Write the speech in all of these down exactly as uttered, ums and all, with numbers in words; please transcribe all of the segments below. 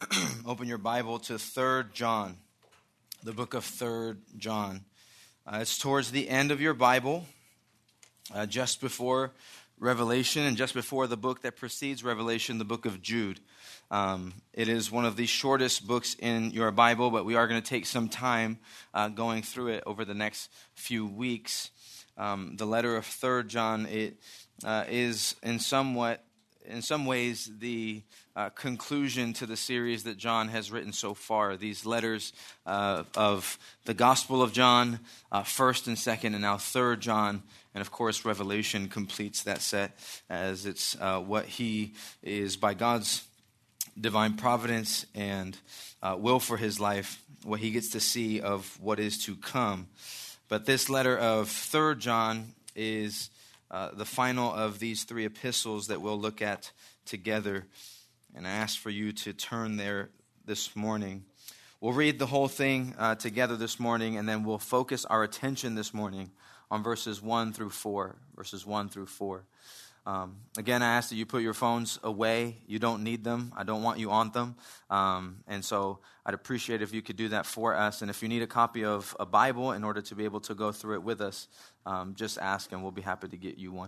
open your Bible to Third John, the book of Third John. Uh, it's towards the end of your Bible, uh, just before Revelation and just before the book that precedes Revelation, the book of Jude. Um, it is one of the shortest books in your Bible, but we are going to take some time uh, going through it over the next few weeks. Um, the letter of Third John it uh, is in somewhat, in some ways, the uh, conclusion to the series that John has written so far. These letters uh, of the Gospel of John, uh, First and Second, and now Third John, and of course Revelation completes that set as it's uh, what he is by God's divine providence and uh, will for his life, what he gets to see of what is to come. But this letter of Third John is uh, the final of these three epistles that we'll look at together. And I ask for you to turn there this morning. We'll read the whole thing uh, together this morning, and then we'll focus our attention this morning on verses one through four. Verses one through four. Um, again, I ask that you put your phones away. You don't need them. I don't want you on them. Um, and so I'd appreciate if you could do that for us. And if you need a copy of a Bible in order to be able to go through it with us, um, just ask and we'll be happy to get you one.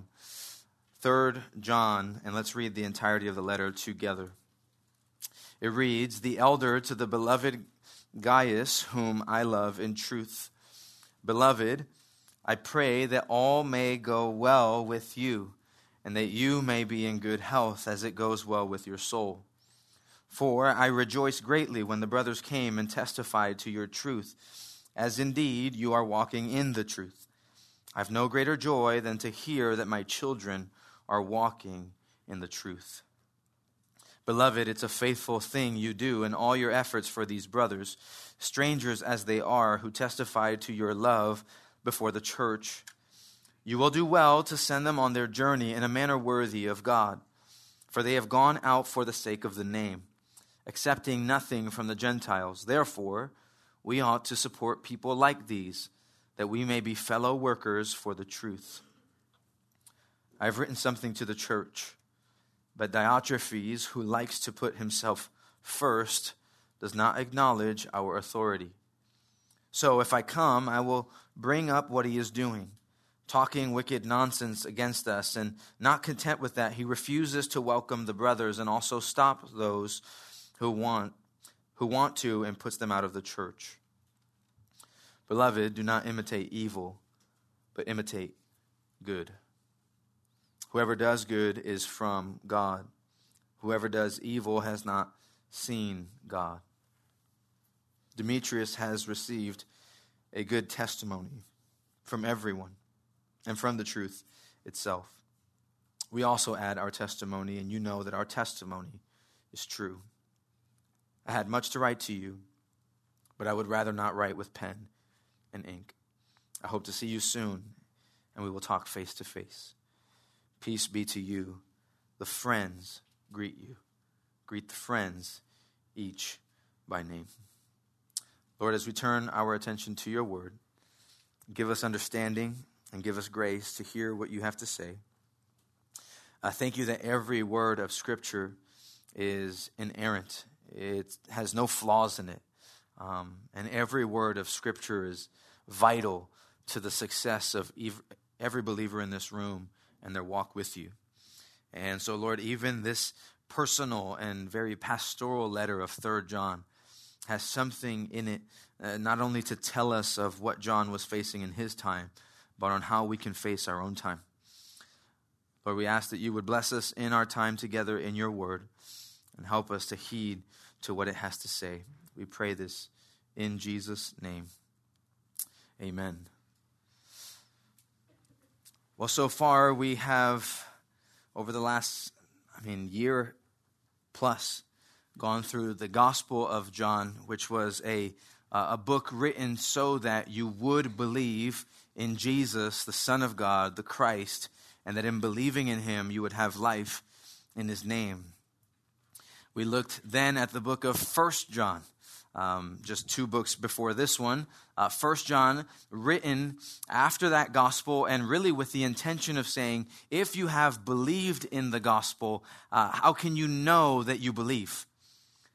Third John, and let's read the entirety of the letter together. It reads, "The elder to the beloved Gaius, whom I love in truth. Beloved, I pray that all may go well with you, and that you may be in good health as it goes well with your soul. For I rejoiced greatly when the brothers came and testified to your truth, as indeed you are walking in the truth. I have no greater joy than to hear that my children are walking in the truth. Beloved, it's a faithful thing you do in all your efforts for these brothers, strangers as they are, who testified to your love before the church. You will do well to send them on their journey in a manner worthy of God, for they have gone out for the sake of the name, accepting nothing from the Gentiles. Therefore, we ought to support people like these, that we may be fellow workers for the truth. I have written something to the church, but Diotrephes, who likes to put himself first, does not acknowledge our authority. So if I come, I will bring up what he is doing, talking wicked nonsense against us, and not content with that, he refuses to welcome the brothers and also stop those who want who want to and puts them out of the church. Beloved, do not imitate evil, but imitate good. Whoever does good is from God. Whoever does evil has not seen God. Demetrius has received a good testimony from everyone, and from the truth itself. We also add our testimony, and you know that our testimony is true. I had much to write to you, but I would rather not write with pen and ink. I hope to see you soon, and we will talk face to face. Peace be to you. The friends greet you. Greet the friends, each by name." Lord, as we turn our attention to your word, give us understanding and give us grace to hear what you have to say. I thank you that every word of Scripture is inerrant. It has no flaws in it. Um, and every word of Scripture is vital to the success of every believer in this room and their walk with you. And so, Lord, even this personal and very pastoral letter of Third John has something in it, uh, not only to tell us of what John was facing in his time, but on how we can face our own time. Lord, we ask that you would bless us in our time together in your word and help us to heed to what it has to say. We pray this in Jesus' name. Amen. Well, so far we have, over the last, I mean, year plus, gone through the Gospel of John, which was a uh, a book written so that you would believe in Jesus, the Son of God, the Christ, and that in believing in him, you would have life in his name. We looked then at the book of First John, um, just two books before this one. Uh, First John, written after that gospel, and really with the intention of saying, if you have believed in the gospel, uh, how can you know that you believe?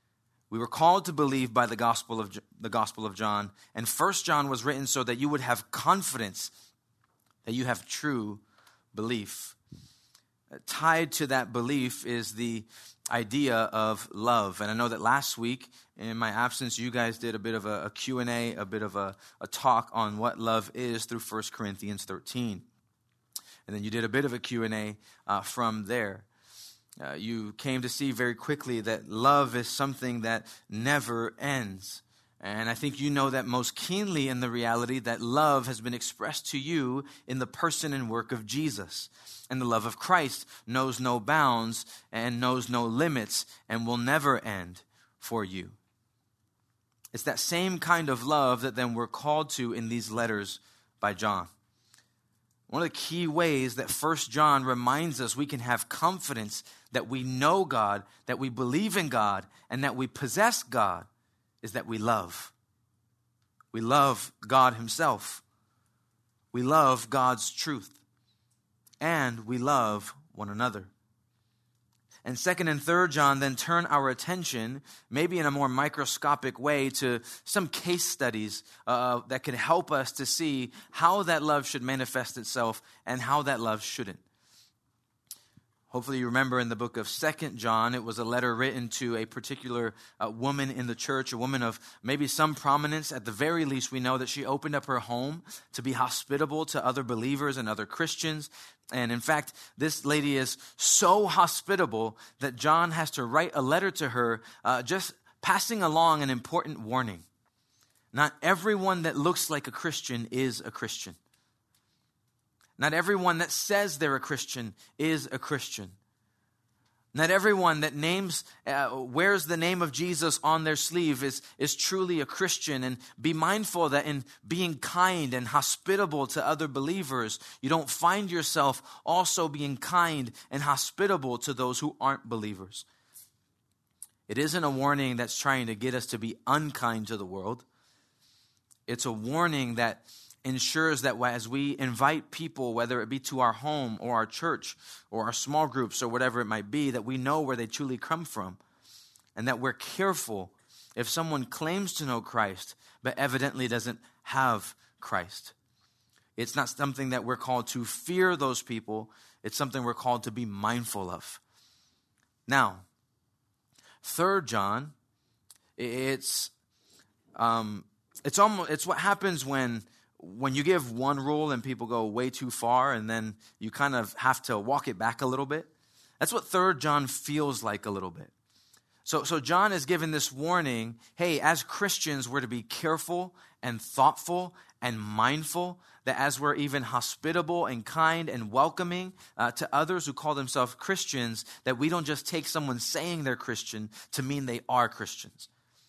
We were called to believe by the gospel of the Gospel of John, and First John was written so that you would have confidence that you have true belief. Tied to that belief is the idea of love. And I know that last week, in my absence, you guys did a bit of a, a Q and A, a bit of a, a talk on what love is through First Corinthians thirteen. And then you did a bit of a Q and A uh, from there. Uh, you came to see very quickly that love is something that never ends. And I think you know that most keenly in the reality that love has been expressed to you in the person and work of Jesus. And the love of Christ knows no bounds and knows no limits and will never end for you. It's that same kind of love that then we're called to in these letters by John. One of the key ways that First John reminds us we can have confidence that we know God, that we believe in God, and that we possess God is that we love. We love God himself. We love God's truth. And we love one another. And second and third John then turn our attention, maybe in a more microscopic way, to some case studies uh, that could help us to see how that love should manifest itself and how that love shouldn't. Hopefully you remember in the book of Second John, it was a letter written to a particular uh, woman in the church, a woman of maybe some prominence. At the very least, we know that she opened up her home to be hospitable to other believers and other Christians. And in fact, this lady is so hospitable that John has to write a letter to her, uh, just passing along an important warning. Not everyone that looks like a Christian is a Christian. Not everyone that says they're a Christian is a Christian. Not everyone that names uh, wears the name of Jesus on their sleeve is, is truly a Christian. And be mindful that in being kind and hospitable to other believers, you don't find yourself also being kind and hospitable to those who aren't believers. It isn't a warning that's trying to get us to be unkind to the world. It's a warning that ensures that as we invite people, whether it be to our home or our church or our small groups or whatever it might be, that we know where they truly come from and that we're careful if someone claims to know Christ but evidently doesn't have Christ. It's not something that we're called to fear those people. It's something we're called to be mindful of. Now, Third John, it's um, it's almost it's what happens when When you give one rule and people go way too far and then you kind of have to walk it back a little bit. That's what Third John feels like a little bit. So, so John is given this warning, hey, as Christians, we're to be careful and thoughtful and mindful that as we're even hospitable and kind and welcoming uh, to others who call themselves Christians, that we don't just take someone saying they're Christian to mean they are Christians.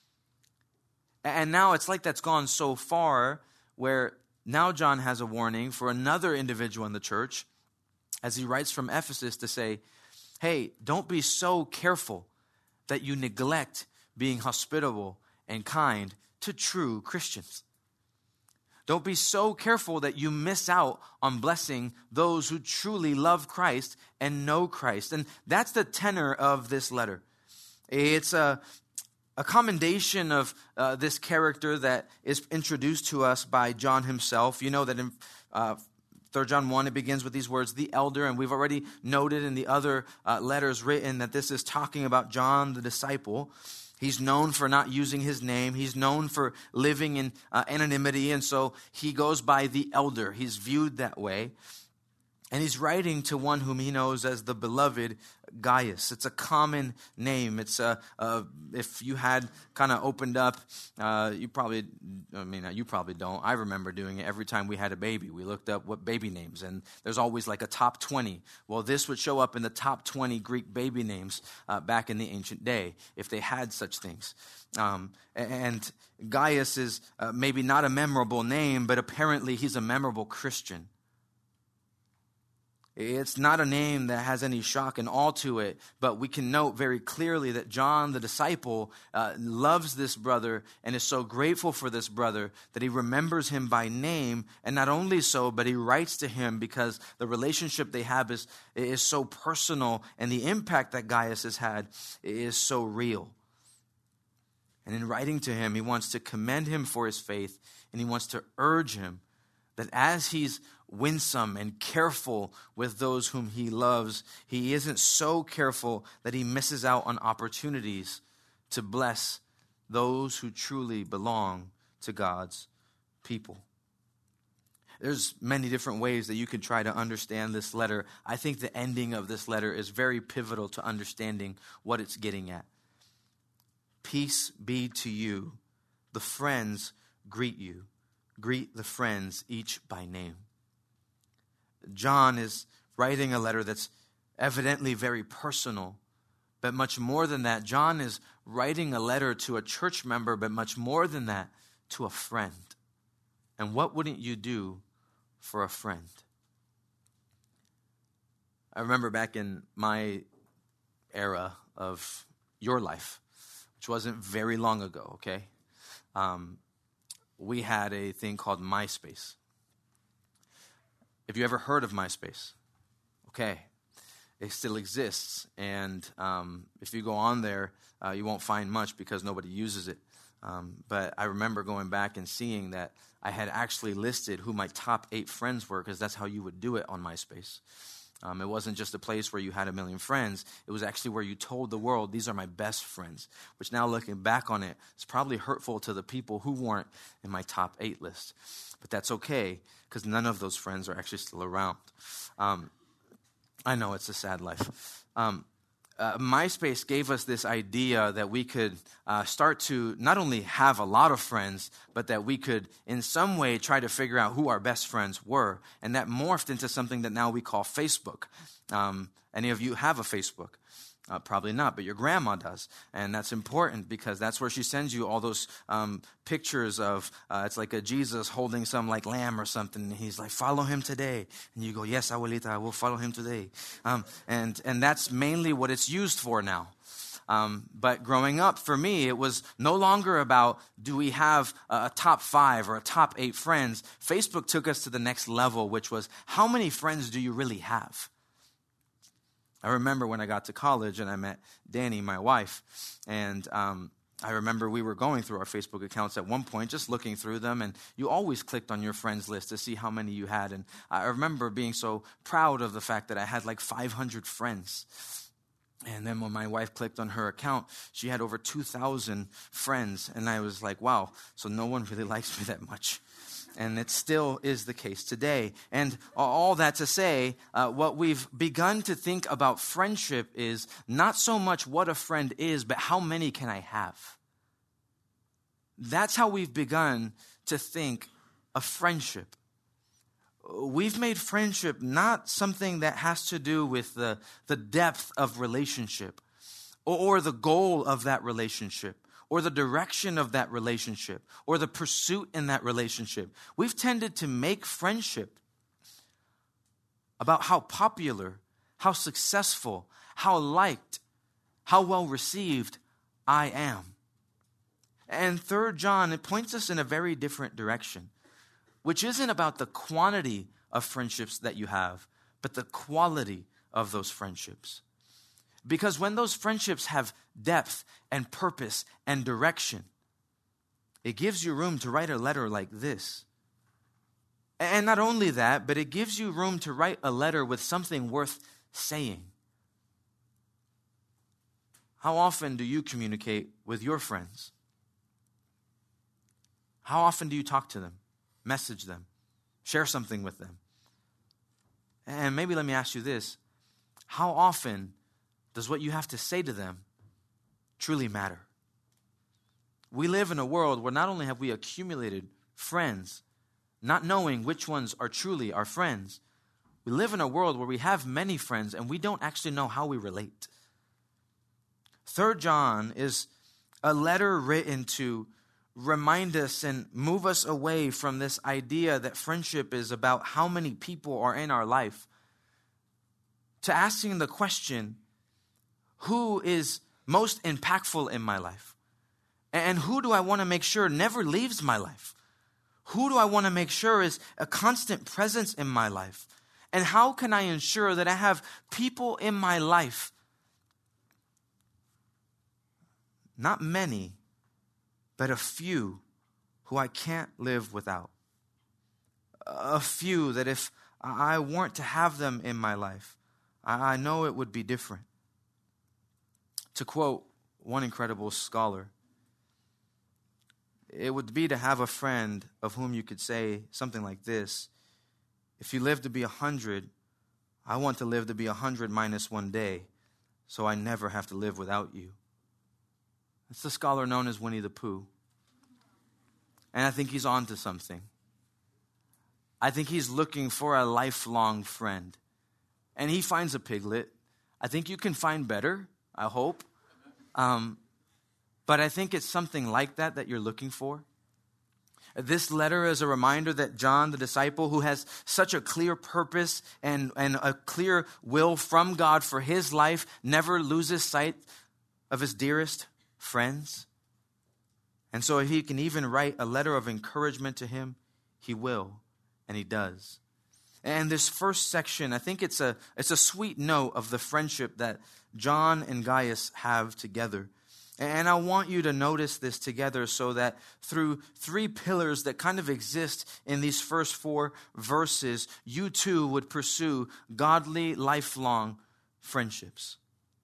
And now it's like that's gone so far where now John has a warning for another individual in the church as he writes from Ephesus to say, hey, don't be so careful that you neglect being hospitable and kind to true Christians. Don't be so careful that you miss out on blessing those who truly love Christ and know Christ. And that's the tenor of this letter. It's a A commendation of uh, this character that is introduced to us by John himself. You know that in uh, Third John one, it begins with these words, the elder, and we've already noted in the other uh, letters written that this is talking about John the disciple. He's known for not using his name. He's known for living in uh, anonymity, and so he goes by the elder. He's viewed that way. And he's writing to one whom he knows as the beloved Gaius. It's a common name. It's a, uh, if you had kind of opened up, uh, you probably, I mean, you probably don't. I remember doing it every time we had a baby. We looked up what baby names, and there's always like a top twenty. Well, this would show up in the top twenty Greek baby names uh, back in the ancient day, if they had such things. Um, and Gaius is uh, maybe not a memorable name, but apparently he's a memorable Christian. It's not a name that has any shock and awe to it, but we can note very clearly that John, the disciple, uh, loves this brother and is so grateful for this brother that he remembers him by name. And not only so, but he writes to him because the relationship they have is, is so personal and the impact that Gaius has had is so real. And in writing to him, he wants to commend him for his faith, and he wants to urge him that as he's winsome and careful with those whom he loves, he isn't so careful that he misses out on opportunities to bless those who truly belong to God's people. There's many different ways that you can try to understand this letter. I think the ending of this letter is very pivotal to understanding what it's getting at. Peace be to you. The friends greet you. Greet the friends each by name. John is writing a letter that's evidently very personal, but much more than that, John is writing a letter to a church member, but much more than that, to a friend. And what wouldn't you do for a friend? I remember back in my era of your life, which wasn't very long ago, okay? Um, we had a thing called MySpace. Have you ever heard of MySpace? Okay. It still exists. And um, if you go on there, uh, you won't find much because nobody uses it. Um, but I remember going back and seeing that I had actually listed who my top eight friends were, because that's how you would do it on MySpace. Um, it wasn't just a place where you had a million friends. It was actually where you told the world, these are my best friends, which now looking back on it, is probably hurtful to the people who weren't in my top eight list. But that's okay, because none of those friends are actually still around. Um, I know it's a sad life. Um, uh, MySpace gave us this idea that we could uh, start to not only have a lot of friends, but that we could in some way try to figure out who our best friends were. And that morphed into something that now we call Facebook. Um, any of you have a Facebook? Uh, probably not, but your grandma does. And that's important because that's where she sends you all those um, pictures of, uh, it's like a Jesus holding some like lamb or something. And he's like, follow him today. And you go, yes, abuelita, I will follow him today. Um, and, and that's mainly what it's used for now. Um, but growing up, for me, it was no longer about, do we have a, a top five or a top eight friends? Facebook took us to the next level, which was, how many friends do you really have? I remember when I got to college and I met Danny, my wife, and um, I remember we were going through our Facebook accounts at one point, just looking through them, and you always clicked on your friends list to see how many you had, and I remember being so proud of the fact that I had like five hundred friends. And then when my wife clicked on her account, she had over two thousand friends, and I was like, wow, so no one really likes me that much. And it still is the case today. And all that to say, uh, what we've begun to think about friendship is not so much what a friend is, but how many can I have? That's how we've begun to think of friendship. We've made friendship not something that has to do with the, the depth of relationship or, or the goal of that relationship, or the direction of that relationship, or the pursuit in that relationship. We've tended to make friendship about how popular, how successful, how liked, how well received I am. And Third John, it points us in a very different direction, which isn't about the quantity of friendships that you have, but the quality of those friendships. Because when those friendships have depth and purpose and direction, it gives you room to write a letter like this. And not only that, but it gives you room to write a letter with something worth saying. How often do you communicate with your friends? How often do you talk to them, message them, share something with them? And maybe let me ask you this. How often does what you have to say to them truly matter? We live in a world where not only have we accumulated friends, not knowing which ones are truly our friends, we live in a world where we have many friends and we don't actually know how we relate. Third John is a letter written to remind us and move us away from this idea that friendship is about how many people are in our life, to asking the question, who is most impactful in my life? And who do I want to make sure never leaves my life? Who do I want to make sure is a constant presence in my life? And how can I ensure that I have people in my life, not many, but a few who I can't live without. A few that if I weren't to have them in my life, I know it would be different. To quote one incredible scholar, it would be to have a friend of whom you could say something like this: if you live to be a hundred, I want to live to be a hundred minus one day, so I never have to live without you. It's the scholar known as Winnie the Pooh. And I think he's on to something. I think he's looking for a lifelong friend. And he finds a piglet. I think you can find better, I hope. Um, but I think it's something like that that you're looking for. This letter is a reminder that John, the disciple, who has such a clear purpose and, and a clear will from God for his life, never loses sight of his dearest friends. And so if he can even write a letter of encouragement to him, he will, and he does. And this first section, I think it's a it's a sweet note of the friendship that John and Gaius have together. And I want you to notice this together so that through three pillars that kind of exist in these first four verses, you too would pursue godly, lifelong friendships.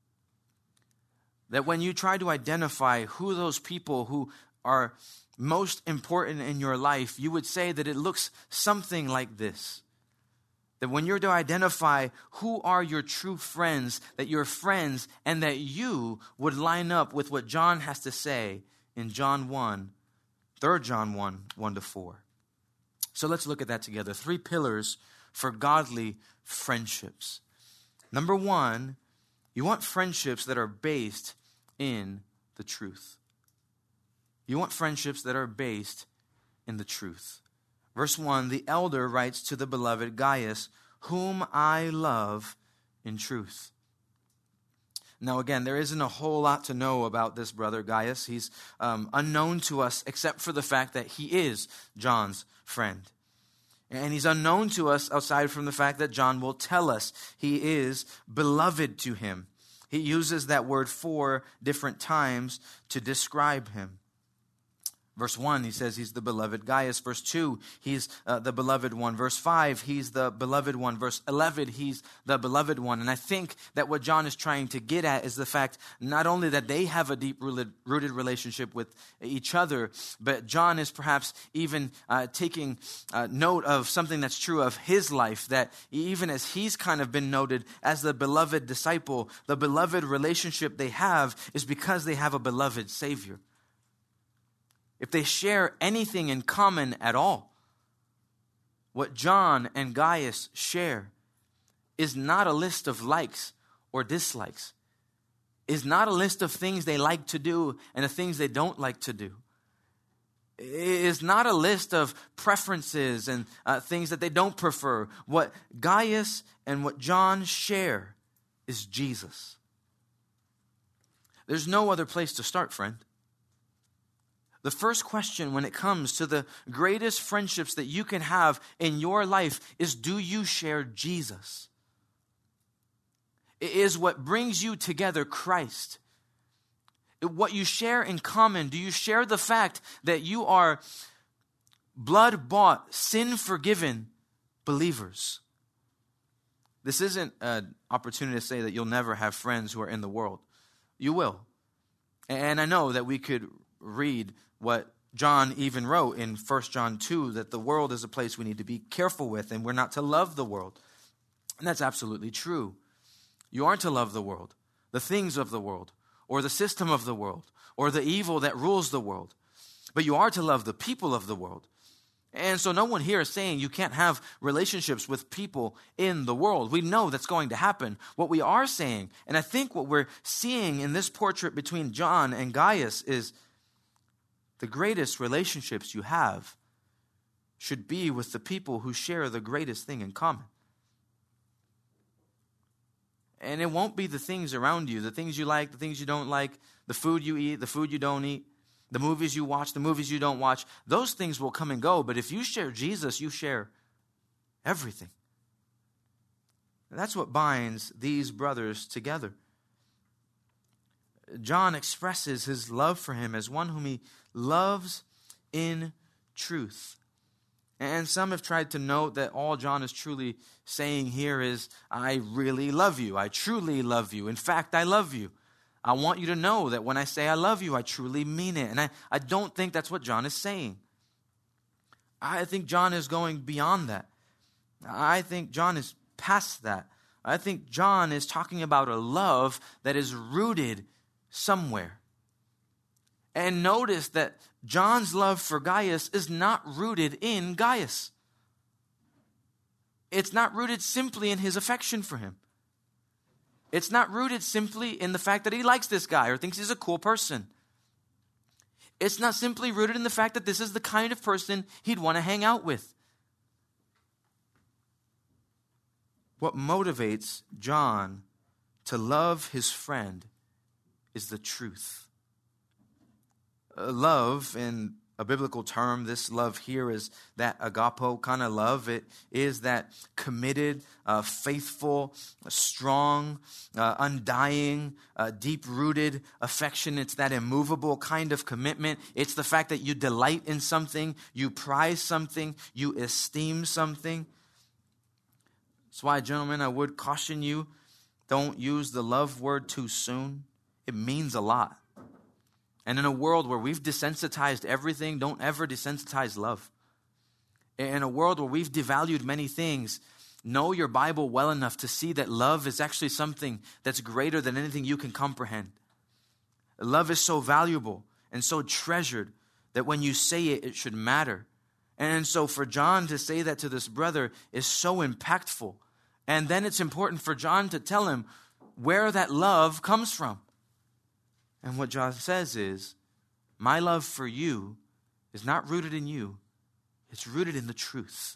That when you try to identify who those people who are most important in your life, you would say that it looks something like this. That when you're to identify who are your true friends, that you're friends and that you would line up with what John has to say in John one, Third John one, one to four. So let's look at that together. Three pillars for godly friendships. Number one, you want friendships that are based in the truth. You want friendships that are based in the truth. Verse one, the elder writes to the beloved Gaius, whom I love in truth. Now again, there isn't a whole lot to know about this brother Gaius. He's um, unknown to us except for the fact that he is John's friend. And he's unknown to us outside from the fact that John will tell us he is beloved to him. He uses that word four different times to describe him. Verse one, he says he's the beloved Gaius. Verse two, he's uh, the beloved one. Verse five, he's the beloved one. Verse eleven, he's the beloved one. And I think that what John is trying to get at is the fact not only that they have a deep-rooted relationship with each other, but John is perhaps even uh, taking uh, note of something that's true of his life, that even as he's kind of been noted as the beloved disciple, the beloved relationship they have is because they have a beloved Savior. If they share anything in common at all, what John and Gaius share is not a list of likes or dislikes, is not a list of things they like to do and the things they don't like to do. It is not a list of preferences and uh, things that they don't prefer. What Gaius and what John share is Jesus. There's no other place to start, friend. The first question when it comes to the greatest friendships that you can have in your life is, do you share Jesus? It is what brings you together Christ. What you share in common, do you share the fact that you are blood-bought, sin-forgiven believers? This isn't an opportunity to say that you'll never have friends who are in the world. You will. And I know that we could read what John even wrote in First John two, that the world is a place we need to be careful with and we're not to love the world. And that's absolutely true. You aren't to love the world, the things of the world, or the system of the world, or the evil that rules the world. But you are to love the people of the world. And so no one here is saying you can't have relationships with people in the world. We know that's going to happen. What we are saying, and I think what we're seeing in this portrait between John and Gaius, is the greatest relationships you have should be with the people who share the greatest thing in common. And it won't be the things around you, the things you like, the things you don't like, the food you eat, the food you don't eat, the movies you watch, the movies you don't watch. Those things will come and go. But if you share Jesus, you share everything. And that's what binds these brothers together. John expresses his love for him as one whom he loves in truth. And some have tried to note that all John is truly saying here is, I really love you. I truly love you. In fact, I love you. I want you to know that when I say I love you, I truly mean it. And I, I don't think that's what John is saying. I think John is going beyond that. I think John is past that. I think John is talking about a love that is rooted somewhere. And notice that John's love for Gaius is not rooted in Gaius. It's not rooted simply in his affection for him. It's not rooted simply in the fact that he likes this guy or thinks he's a cool person. It's not simply rooted in the fact that this is the kind of person he'd want to hang out with. What motivates John to love his friend is the truth. Uh, love, in a biblical term, this love here is that agapo kind of love. It is that committed, uh, faithful, strong, uh, undying, uh, deep-rooted affection. It's that immovable kind of commitment. It's the fact that you delight in something, you prize something, you esteem something. That's why, gentlemen, I would caution you, don't use the love word too soon. It means a lot. And in a world where we've desensitized everything, don't ever desensitize love. In a world where we've devalued many things, know your Bible well enough to see that love is actually something that's greater than anything you can comprehend. Love is so valuable and so treasured that when you say it, it should matter. And so for John to say that to this brother is so impactful. And then it's important for John to tell him where that love comes from. And what John says is, my love for you is not rooted in you. It's rooted in the truth.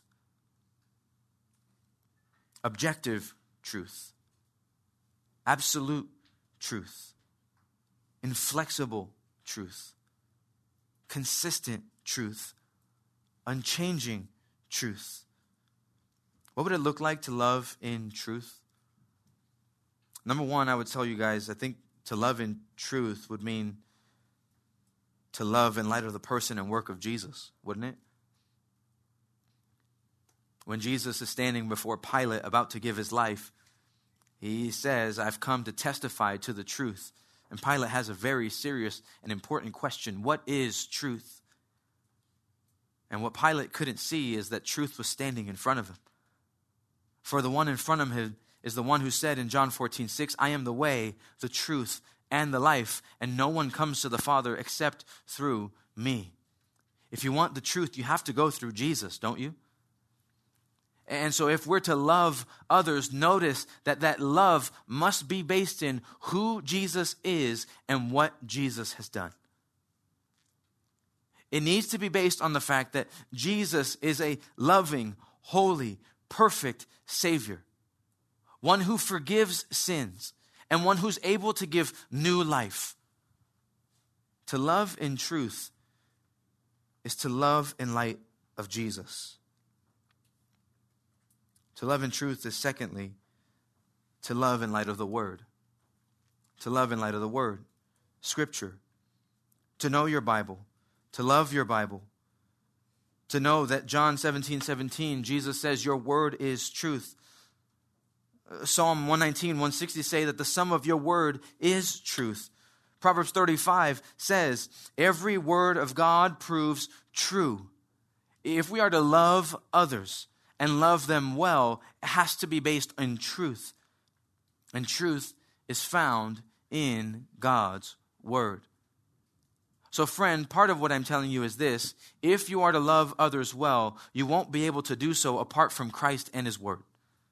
Objective truth. Absolute truth. Inflexible truth. Consistent truth. Unchanging truth. What would it look like to love in truth? Number one, I would tell you guys, I think to love in truth would mean to love in light of the person and work of Jesus, wouldn't it? When Jesus is standing before Pilate about to give his life, he says, I've come to testify to the truth. And Pilate has a very serious and important question. What is truth? And what Pilate couldn't see is that truth was standing in front of him. For the one in front of him is the one who said in John fourteen six, I am the way, the truth, and the life, and no one comes to the Father except through me. If you want the truth, you have to go through Jesus, don't you? And so if we're to love others, notice that that love must be based in who Jesus is and what Jesus has done. It needs to be based on the fact that Jesus is a loving, holy, perfect Savior. One who forgives sins, and one who's able to give new life. To love in truth is to love in light of Jesus. To love in truth is, secondly, to love in light of the Word. To love in light of the Word, Scripture. To know your Bible, to love your Bible. To know that John seventeen seventeen, Jesus says, your Word is truth. Psalm one nineteen, one sixty say that the sum of your word is truth. Proverbs thirty-five says, every word of God proves true. If we are to love others and love them well, it has to be based in truth. And truth is found in God's word. So friend, part of what I'm telling you is this. If you are to love others well, you won't be able to do so apart from Christ and his word.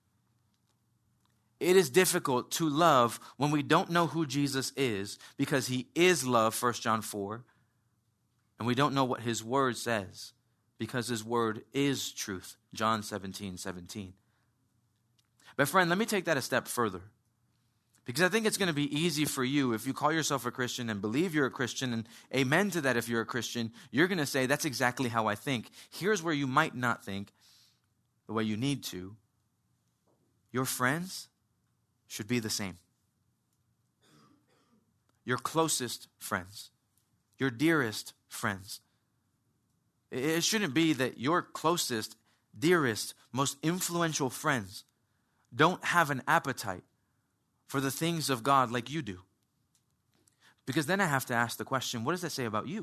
It is difficult to love when we don't know who Jesus is, because he is love, First John four, and we don't know what his word says, because his word is truth, John seventeen seventeen. But friend, let me take that a step further, because I think it's going to be easy for you if you call yourself a Christian and believe you're a Christian, and amen to that if you're a Christian, you're going to say, that's exactly how I think. Here's where you might not think the way you need to. Your friends should be the same. your closest friends, your dearest friends. It shouldn't be that your closest, dearest, most influential friends don't have an appetite for the things of God like you do. Because then I have to ask the question, what does that say about you?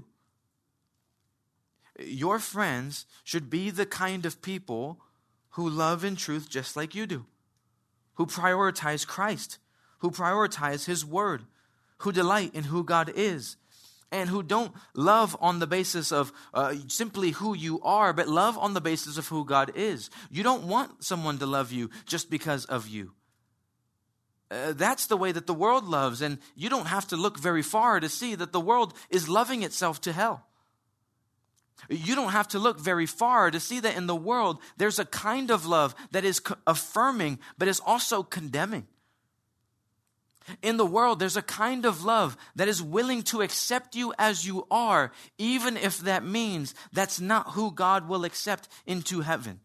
Your friends should be the kind of people who love in truth just like you do, who prioritize Christ, who prioritize His Word, who delight in who God is, and who don't love on the basis of uh, simply who you are, but love on the basis of who God is. You don't want someone to love you just because of you. Uh, that's the way that the world loves, and you don't have to look very far to see that the world is loving itself to hell. You don't have to look very far to see that in the world there's a kind of love that is co- affirming, but is also condemning. In the world, there's a kind of love that is willing to accept you as you are, even if that means that's not who God will accept into heaven.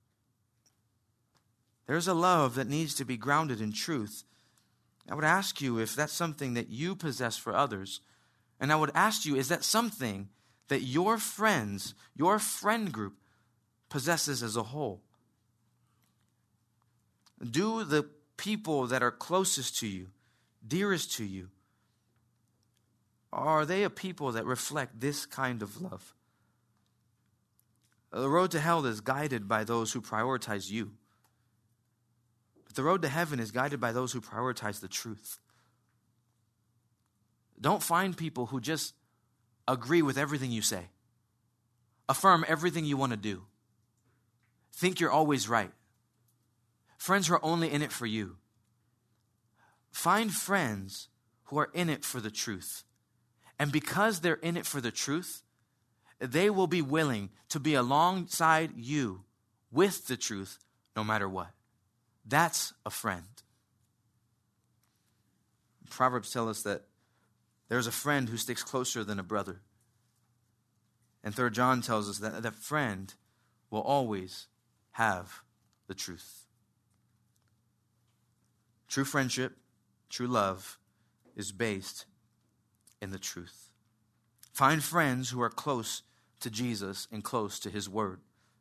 There's a love that needs to be grounded in truth. I would ask you if that's something that you possess for others. And I would ask you, is that something that your friends, your friend group possesses as a whole? Do the people that are closest to you, dearest to you, are they a people that reflect this kind of love? The road to hell is guided by those who prioritize you. But the road to heaven is guided by those who prioritize the truth. Don't find people who just agree with everything you say, affirm everything you want to do, think you're always right. Friends who are only in it for you. Find friends who are in it for the truth. And because they're in it for the truth, they will be willing to be alongside you with the truth no matter what. That's a friend. Proverbs tell us that there's a friend who sticks closer than a brother. And Third John tells us that that friend will always have the truth. True friendship, true love is based in the truth. Find friends who are close to Jesus and close to His Word.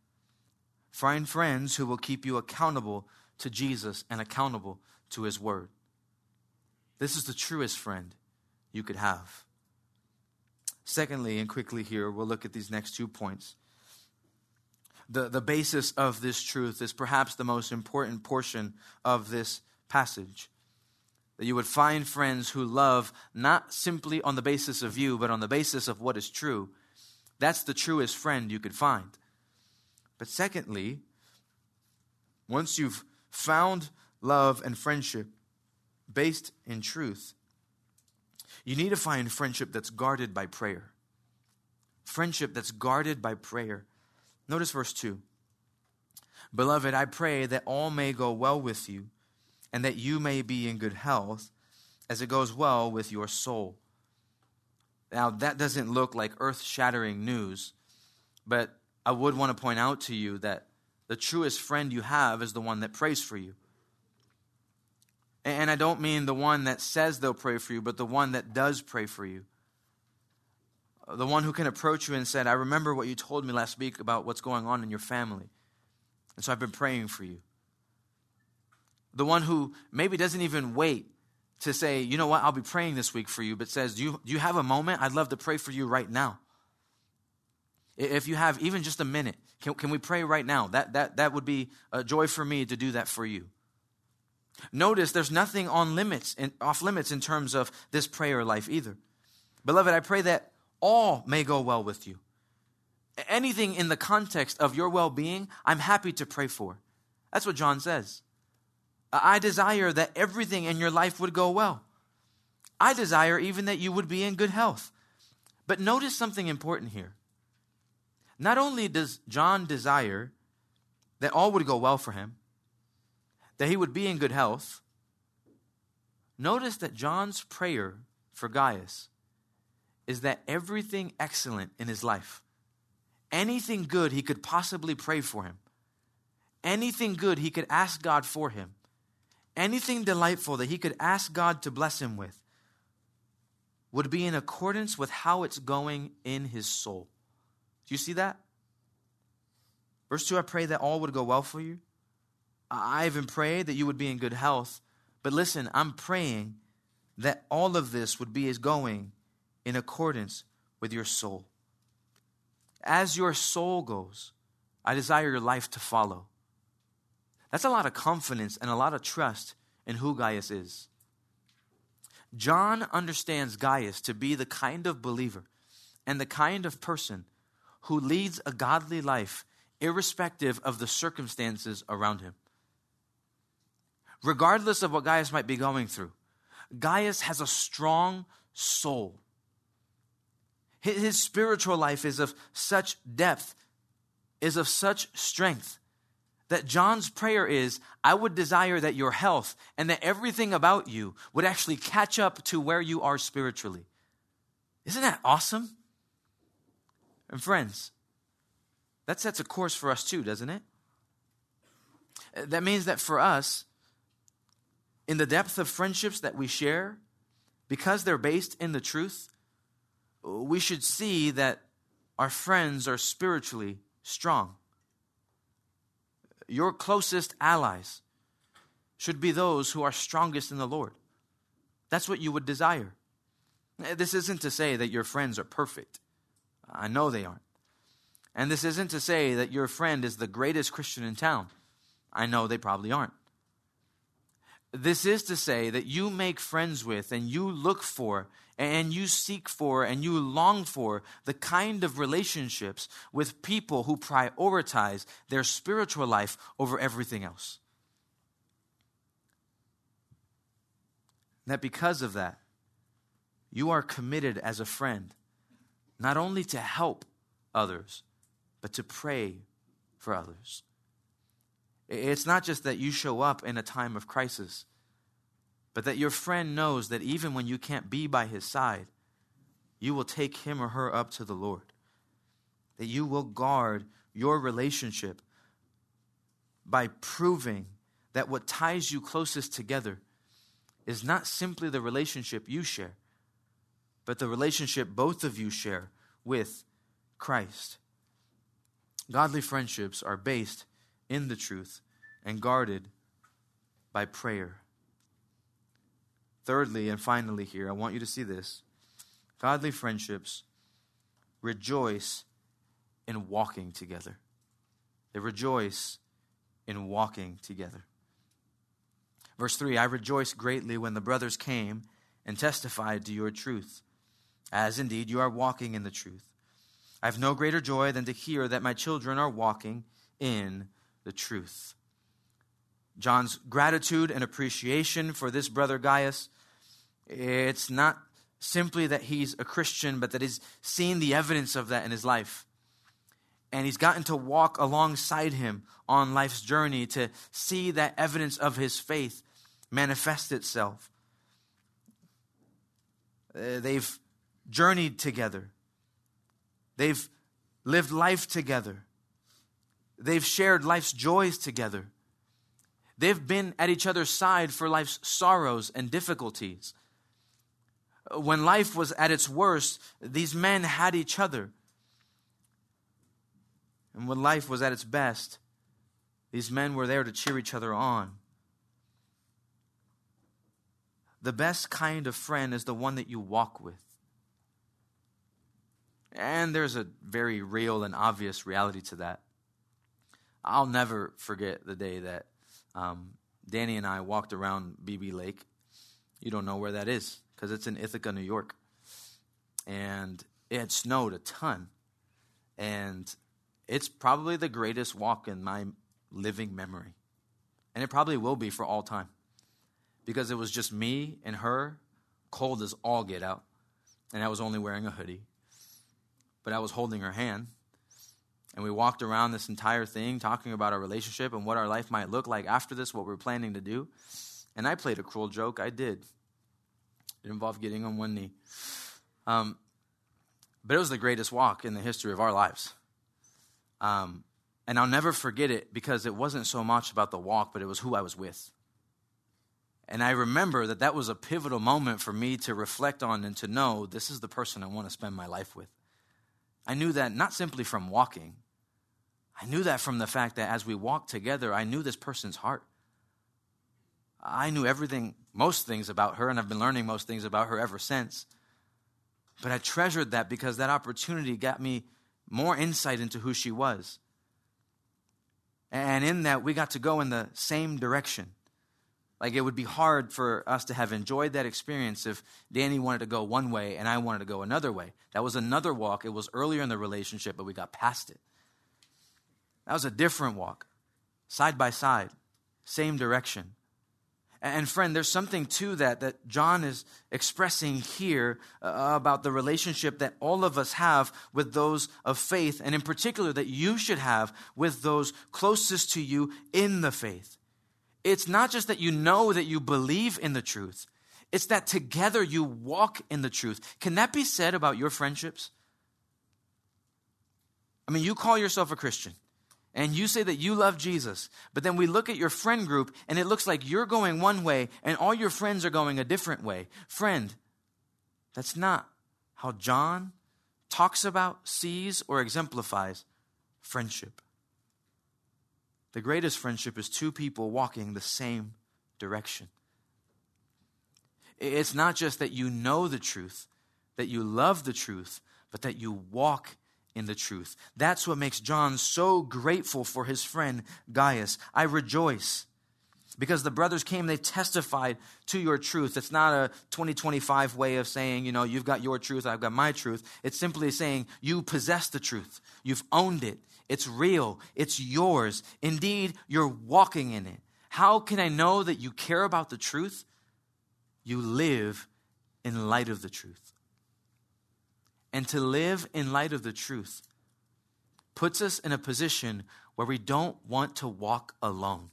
Find friends who will keep you accountable to Jesus and accountable to His Word. This is the truest friend you could have. Secondly, and quickly here, we'll look at these next two points. The, the basis of this truth is perhaps the most important portion of this passage. That you would find friends who love not simply on the basis of you, but on the basis of what is true. That's the truest friend you could find. But secondly, once you've found love and friendship based in truth, you need to find friendship that's guarded by prayer. Friendship that's guarded by prayer. Notice verse two. Beloved, I pray that all may go well with you, and that you may be in good health, as it goes well with your soul. Now, that doesn't look like earth-shattering news, but I would want to point out to you that the truest friend you have is the one that prays for you. And I don't mean the one that says they'll pray for you, but the one that does pray for you. The one who can approach you and say, I remember what you told me last week about what's going on in your family. And so I've been praying for you. The one who maybe doesn't even wait to say, you know what, I'll be praying this week for you, but says, do you, do you have a moment? I'd love to pray for you right now. If you have even just a minute, can, can we pray right now? That, that, that would be a joy for me to do that for you. Notice there's nothing on limits, in, off limits in terms of this prayer life either. Beloved, I pray that all may go well with you. Anything in the context of your well-being, I'm happy to pray for. That's what John says. I desire that everything in your life would go well. I desire even that you would be in good health. But notice something important here. Not only does John desire that all would go well for him, that he would be in good health, notice that John's prayer for Gaius is that everything excellent in his life, anything good he could possibly pray for him, anything good he could ask God for him, anything delightful that he could ask God to bless him with, would be in accordance with how it's going in his soul. Do you see that? Verse two, I pray that all would go well for you. I even pray that you would be in good health. But listen, I'm praying that all of this would be as going in accordance with your soul. As your soul goes, I desire your life to follow. That's a lot of confidence and a lot of trust in who Gaius is. John understands Gaius to be the kind of believer and the kind of person who leads a godly life irrespective of the circumstances around him. Regardless of what Gaius might be going through, Gaius has a strong soul. His spiritual life is of such depth, is of such strength, that John's prayer is, I would desire that your health and that everything about you would actually catch up to where you are spiritually. Isn't that awesome? And friends, that sets a course for us too, doesn't it? That means that for us, in the depth of friendships that we share, because they're based in the truth, we should see that our friends are spiritually strong. Your closest allies should be those who are strongest in the Lord. That's what you would desire. This isn't to say that your friends are perfect. I know they aren't. And this isn't to say that your friend is the greatest Christian in town. I know they probably aren't. This is to say that you make friends with and you look for and you seek for and you long for the kind of relationships with people who prioritize their spiritual life over everything else. That because of that, you are committed as a friend not only to help others, but to pray for others. It's not just that you show up in a time of crisis, but that your friend knows that even when you can't be by his side, you will take him or her up to the Lord. That you will guard your relationship by proving that what ties you closest together is not simply the relationship you share, but the relationship both of you share with Christ. Godly friendships are based in the truth and guarded by prayer. Thirdly, and finally here, I want you to see this. Godly friendships rejoice in walking together. They rejoice in walking together. Verse three, I rejoiced greatly when the brothers came and testified to your truth, as indeed you are walking in the truth. I have no greater joy than to hear that my children are walking in the truth. John's gratitude and appreciation for this brother Gaius, it's not simply that he's a Christian, but that he's seen the evidence of that in his life. And he's gotten to walk alongside him on life's journey to see that evidence of his faith manifest itself. Uh, they've journeyed together. They've lived life together. They've shared life's joys together. They've been at each other's side for life's sorrows and difficulties. When life was at its worst, these men had each other. And when life was at its best, these men were there to cheer each other on. The best kind of friend is the one that you walk with. And there's a very real and obvious reality to that. I'll never forget the day that um, Danny and I walked around B B Lake. You don't know where that is because it's in Ithaca, New York. And it snowed a ton. And it's probably the greatest walk in my living memory. And it probably will be for all time. Because it was just me and her, cold as all get out. And I was only wearing a hoodie. But I was holding her hand. And we walked around this entire thing talking about our relationship and what our life might look like after this, what we're planning to do. And I played a cruel joke. I did. It involved getting on one knee. Um, but it was the greatest walk in the history of our lives. Um, and I'll never forget it because it wasn't so much about the walk, but it was who I was with. And I remember that that was a pivotal moment for me to reflect on and to know this is the person I want to spend my life with. I knew that not simply from walking. I knew that from the fact that as we walked together, I knew this person's heart. I knew everything, most things about her, and I've been learning most things about her ever since. But I treasured that because that opportunity got me more insight into who she was. And in that, we got to go in the same direction. Like, it would be hard for us to have enjoyed that experience if Danny wanted to go one way and I wanted to go another way. That was another walk. It was earlier in the relationship, but we got past it. That was a different walk, side by side, same direction. And friend, there's something to that that John is expressing here uh, about the relationship that all of us have with those of faith, and in particular that you should have with those closest to you in the faith. It's not just that you know that you believe in the truth. It's that together you walk in the truth. Can that be said about your friendships? I mean, you call yourself a Christian and you say that you love Jesus, but then we look at your friend group and it looks like you're going one way and all your friends are going a different way. Friend, that's not how John talks about, sees, or exemplifies friendship. The greatest friendship is two people walking the same direction. It's not just that you know the truth, that you love the truth, but that you walk in the truth. That's what makes John so grateful for his friend Gaius. I rejoice because the brothers came, they testified to your truth. It's not a twenty twenty-five way of saying, you know, you've got your truth, I've got my truth. It's simply saying you possess the truth. You've owned it. It's real. It's yours. Indeed, you're walking in it. How can I know that you care about the truth? You live in light of the truth. And to live in light of the truth puts us in a position where we don't want to walk alone.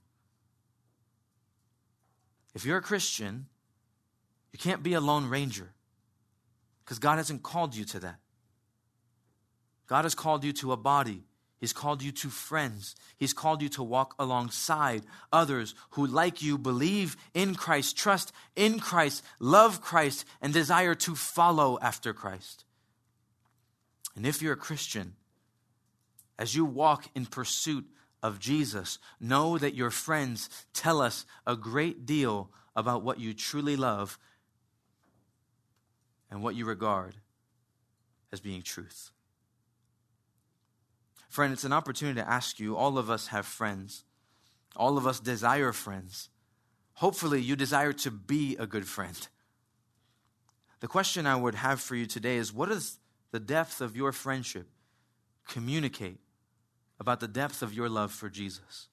If you're a Christian, you can't be a lone ranger because God hasn't called you to that. God has called you to a body. He's called you to friends. He's called you to walk alongside others who, like you, believe in Christ, trust in Christ, love Christ, and desire to follow after Christ. And if you're a Christian, as you walk in pursuit of Jesus, know that your friends tell us a great deal about what you truly love and what you regard as being truth. Friend, it's an opportunity to ask you, all of us have friends. All of us desire friends. Hopefully you desire to be a good friend. The question I would have for you today is, what does the depth of your friendship communicate about the depth of your love for Jesus?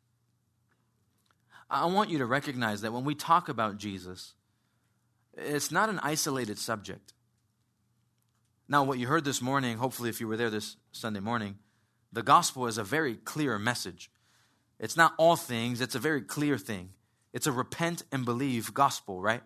I want you to recognize that when we talk about Jesus, it's not an isolated subject. Now, what you heard this morning, hopefully if you were there this Sunday morning, the gospel is a very clear message. It's not all things, it's a very clear thing. It's a repent and believe gospel, right?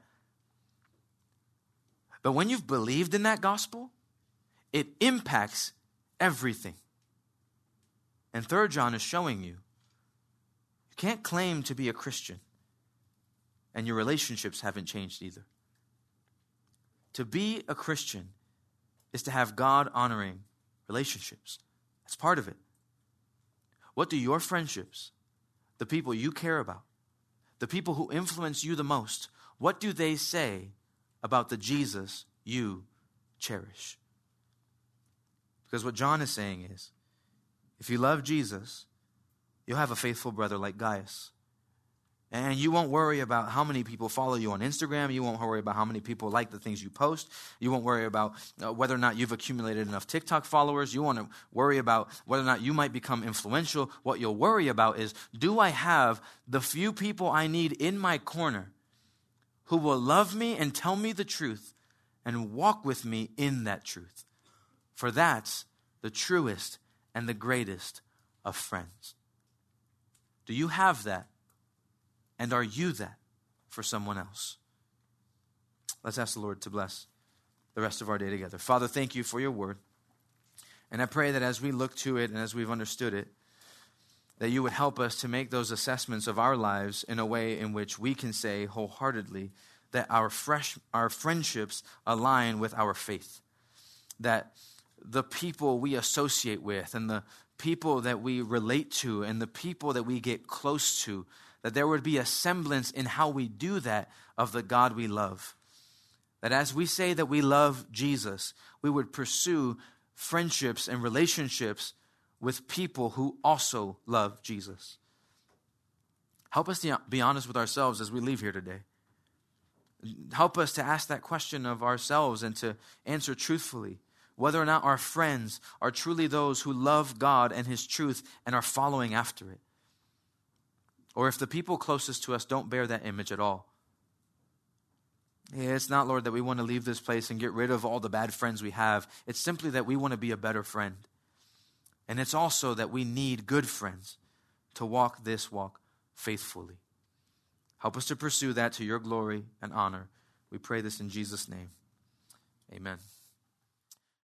But when you've believed in that gospel, it impacts everything. And Third John is showing you, you can't claim to be a Christian and your relationships haven't changed either. To be a Christian is to have God-honoring relationships. That's part of it. What do your friendships, the people you care about, the people who influence you the most, what do they say about the Jesus you cherish? Because what John is saying is, if you love Jesus, you'll have a faithful brother like Gaius. And you won't worry about how many people follow you on Instagram. You won't worry about how many people like the things you post. You won't worry about uh, whether or not you've accumulated enough TikTok followers. You won't worry about whether or not you might become influential. What you'll worry about is, do I have the few people I need in my corner who will love me and tell me the truth and walk with me in that truth? For that's the truest and the greatest of friends. Do you have that? And are you that for someone else? Let's ask the Lord to bless the rest of our day together. Father, thank you for your word. And I pray that as we look to it and as we've understood it, that you would help us to make those assessments of our lives in a way in which we can say wholeheartedly that our fresh, our friendships align with our faith, that the people we associate with and the people that we relate to and the people that we get close to, that there would be a semblance in how we do that of the God we love. That as we say that we love Jesus, we would pursue friendships and relationships with people who also love Jesus. Help us to be honest with ourselves as we leave here today. Help us to ask that question of ourselves and to answer truthfully whether or not our friends are truly those who love God and His truth and are following after it. Or if the people closest to us don't bear that image at all. It's not, Lord, that we want to leave this place and get rid of all the bad friends we have. It's simply that we want to be a better friend. And it's also that we need good friends to walk this walk faithfully. Help us to pursue that to your glory and honor. We pray this in Jesus' name. Amen.